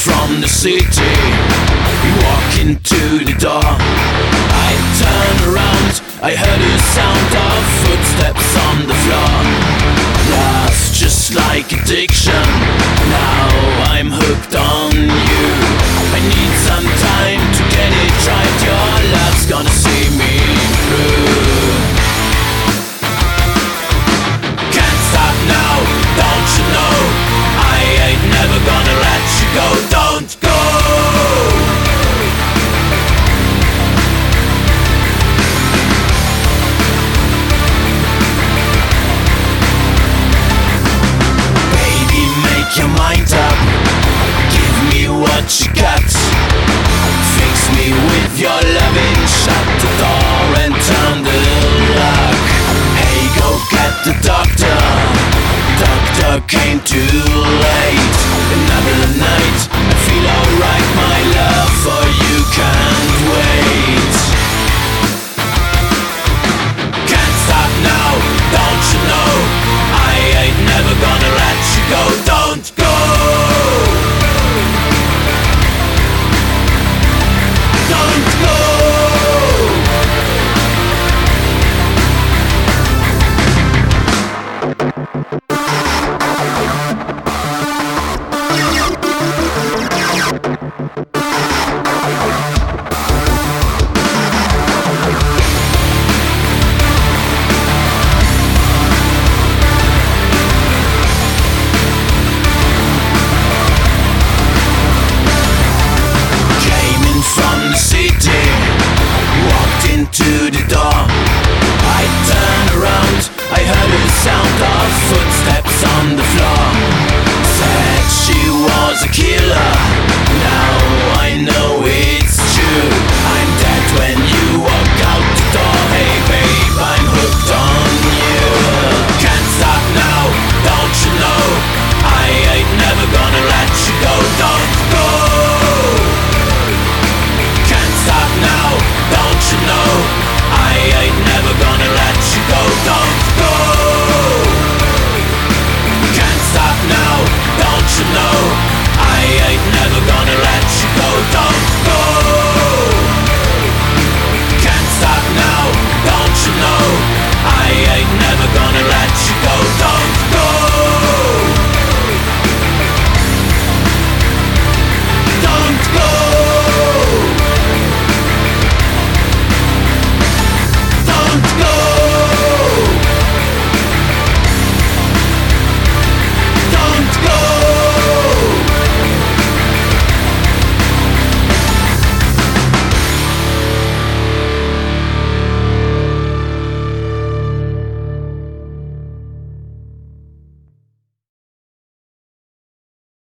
from the city. We walk into the door. I turn around, I heard a sound of footsteps on the floor. Love, just like addiction, now I'm hooked on you. I need some time to get it right. Your love's gonna see me through. Can't stop now, don't you know? I ain't never gonna let you go. Don't go. Baby, make your mind up. Give me what you got. Fix me with your loving. Shut the door and turn the lock. Hey, go get the doctor. Doctor came too late. Another night, I feel alright. My love for you can